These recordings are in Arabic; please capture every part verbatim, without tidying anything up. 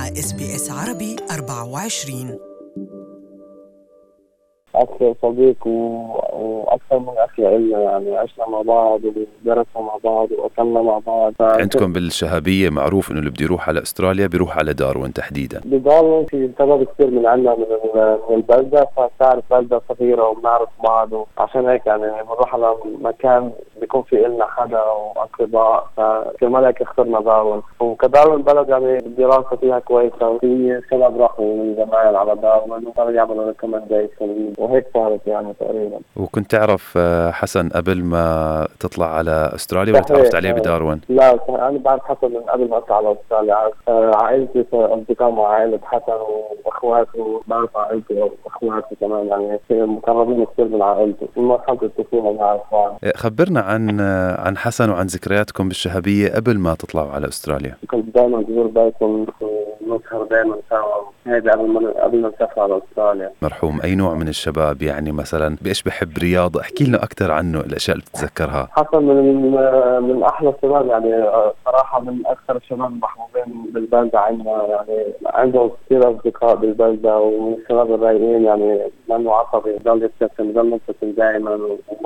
مع إس بي إس عربي أربعة وعشرين. أكثر صديق و... وأكثر من أخي إلنا، يعني عشنا مع بعض ودرسنا مع بعض وأكلنا مع بعض. عندكم بالشهابية معروف إنه اللي بده يروح على أستراليا بيروح على داروين تحديدا. بداروين في سبب كثير من عنا من, من البلدة، فتعرف بلدة صغيرة وبنعرف بعض، وعشان هيك يعني بنروح على مكان بيكون في إلنا حدا وأقرباء، فكرمال هيك اخترنا داروين. وكداروين بلد يعني الدراسة فيها كويسة، وفي شباب راحوا من زمان على داروين وصاروا يعملوا ريكومنديشن وهيك صارت يعني تقريبا. وكنت تعرف حسن قبل ما تطلع على أستراليا ولا تعرفت عليه بداروين؟ لا، أنا بعرف حسن من قبل ما أطلع على أستراليا. عائلتي أصدقاء مع عائلة حسن وأخواته، بعرف عائلته وأخواته كمان، يعني مقربين كثير من عائلته في مرحلة الطفولة نعرف بعض. خبرنا عن عن حسن وعن ذكرياتكم بالشهابية قبل ما تطلعوا على أستراليا. كنت دائما بزور بيتهم ونسهر دائما سوا، هذا قبل ما قبل ما نسافر على أستراليا. مرحوم، أي نوع من الشباب يعني مثلا بإيش بحب رياضة؟ احكي لنا أكثر عنه، الأشياء اللي بتتذكرها. حسن من من أحلى الشباب، يعني صراحة من أكثر الشباب المحبوبين بالبلدة عندنا، يعني عنده كثير أصدقاء بالبلدة ومن الشباب الرايقين، يعني لأنه عصبي ضل يبتسم ضل مبتسم دائما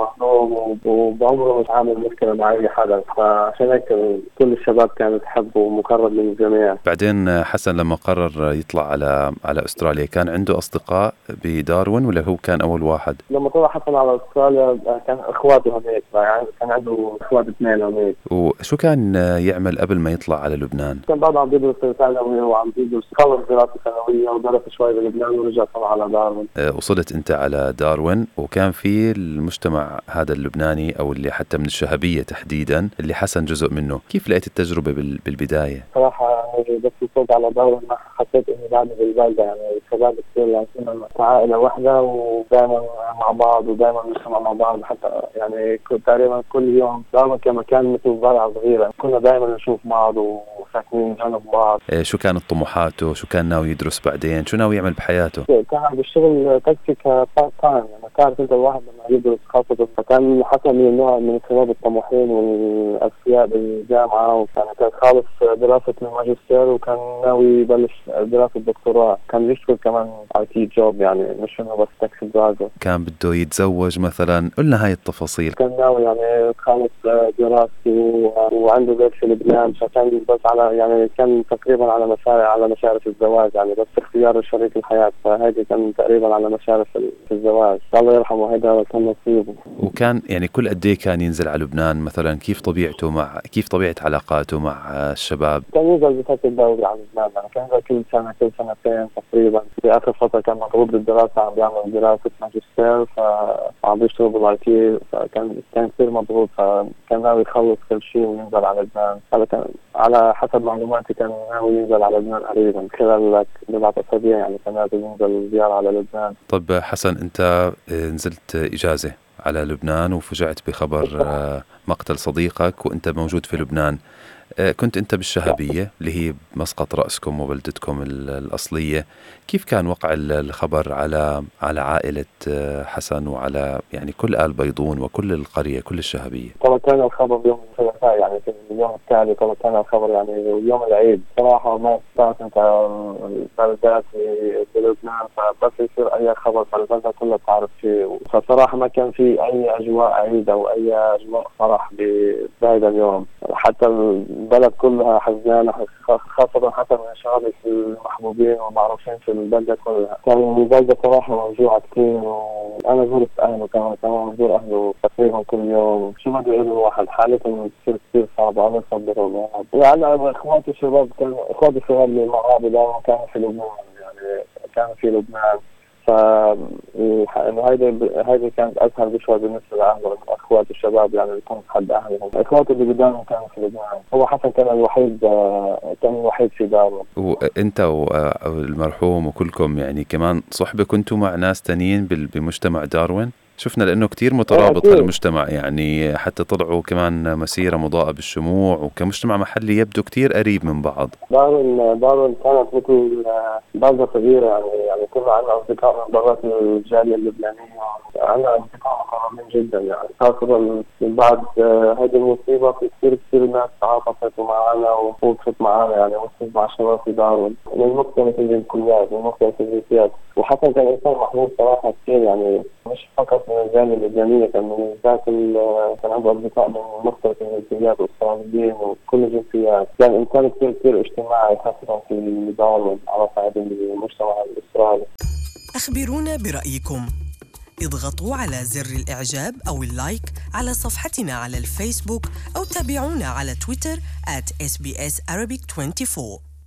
ومحروم وبعمره مش عامل مشكلة مع أي حدا، فعشان هيك كل الشباب كانت تحبه ومقرب من الجميع. بعدين حسن لما قرر يطلع على على أستراليا كان عنده أصدقاء بداروين ولا هو كان أول واحد؟ لما طلع حسن على أستراليا كان إخواته هناك، يعني كان عنده إخوات اثنين هناك. وشو كان يعمل قبل ما يطلع على لبنان؟ كان بعد عم بيدرس ثانوي وعم بيدرس، خلص دراسة ثانوية ودرس شوي بلبنان ورجع طلع على داروين. وصلت أنت على داروين وكان في المجتمع هذا اللبناني أو اللي حتى من الشهابية تحديدا اللي حسن جزء منه، كيف لقيت التجربة بالبداية؟ صراحة بس وصلت على داروين ما حسيت إني بعد بالبلدة، يعني الشباب كثير يعني كنا عائلة واحدة ودائما مع بعض ودائما نسمع مع بعض، حتى يعني تقريبا كل يوم داروين كمكان مثل ضيعة صغيرة، كنا دائما نشوف بعض وساكنين جنب بعض. إيه شو كانت طموحاته؟ شو كان ناوي يدرس بعدين؟ شو ناوي يعمل بحياته؟ كان عم بيشتغل تاكسي كبارت تايم، يعني تعرف انت الواحد لما يدرس خاصة، فكان حسن من النوع من الشباب الطموحين والأذكياء بالجامعة، وكان كان خالص دراسة الماجستير وكان ناوي يبلش دراسة دكتوراه، كان يشتغل كمان اي تي جوب، يعني مش انه بس تاكسي درايفر. كان بده يتزوج مثلا؟ قلنا هاي التفاصيل. كان ناوي يعني خالص دراسته وعنده بيت في لبنان، فكان بس على يعني كان تقريبا على مشارف على مشارف الزواج، يعني بس اختيار شريك الحياة، فهذا كان تقريبا على مشارف الزواج. الله يرحمه، هذا كان نصيبه. وكان يعني كل قد ايه كان ينزل على لبنان مثلا؟ كيف طبيعته مع كيف طبيعة علاقاته مع الشباب؟ كان ينزل بشكل دوري على لبنان، يعني كان ينزل كل سنة كل سنتين تقريبا. في آخر فترة كان مضغوط بالدراسة، عم بيعمل دراسة ماجستير فعم بيشتغل بالاي تي، فكان كان كثير مضغوط، فكان ناوي يخلص كل شيء وينزل على لبنان. هذا كان على حسب معلوماتي كان ناوي ينزل على لبنان قريبا خلال بضعة أسابيع، يعني كان ناوي ينزل زيارة على لبنان. طب حسن، أنت نزلت إجازة على لبنان وفجأت بخبر مقتل صديقك وأنت موجود في لبنان. كنت أنت بالشهابية اللي هي مسقط رأسكم وبلدتكم الأصلية، كيف كان وقع الخبر على على عائلة حسن وعلى يعني كل آل بيضون وكل القرية كل الشهابية؟ طبعا كان الخبر يوم الثلاثاء، يعني في اليوم التالي طبعا كان الخبر يعني يوم العيد. صراحة ما استطعت انت البلدات في لبنان، فبس يصير أي خبر فالبلدة كلها تعرف فيه، فصراحة ما كان في أي أجواء عيد أو أي أجواء فرح بهذا اليوم. حتى البلد كلها حزانة، خاصة حتى من الشباب المحبوبين والمعروفين في البلدة كلها. كان البلدة صراحة موجوعة كثير، وأنا زرت أهله كمان كمان زور أهله تقريبا كل يوم. شو بدي أقول الواحد حالتهم كثير كثير صعبة، الله يصبرهم. يعني إخواتي الشباب كانوا إخواتي الشباب اللي معاه بداية كانوا في لبنان، يعني كانوا في لبنان، فهيدا هيدا كانت أسهل بشوي بالنسبة لأهله أخوات الشباب، يعني يكون حد أهلهم. إخواتي اللي بداية كانوا في لبنان، هو حسن كان الوحيد كان الوحيد في داره. وأنت والمرحوم وكلكم يعني كمان صحبة كنتوا مع ناس تانيين بمجتمع داروين؟ شفنا لأنه كتير مترابط أكيد. هالمجتمع، يعني حتى طلعوا كمان مسيرة مضاءة بالشموع، وكمجتمع محلي يبدو كتير قريب من بعض. دارن دارن كانت مثل بلدة صغيرة، يعني يعني كنا عندنا أصدقاء من برات الجالية اللبنانية، عندنا أصدقاء مقربين جدا، يعني خاصة من بعد هذه المصيبة في كثير كثير ناس تعاطفت معنا ووقفت معنا، يعني وقفت مع شباب في دارن من مختلف الجنسيات من مختلف الجنسيات، وحتى كان إنسان محبوب صراحة كثير، يعني مش فقط من الجالية اللبنانية، كان من ذات كان عنده أصدقاء من مختلف الجنسيات والصامدين وكل الجنسيات، كان إنسان كثير كثير اجتماعي خاصة في دارن على صعيد المجتمع الإسرائيلي. أخبرونا برأيكم، اضغطوا على زر الإعجاب أو اللايك على صفحتنا على الفيسبوك، أو تابعونا على تويتر آت إس بي إس Arabic أربعة وعشرين.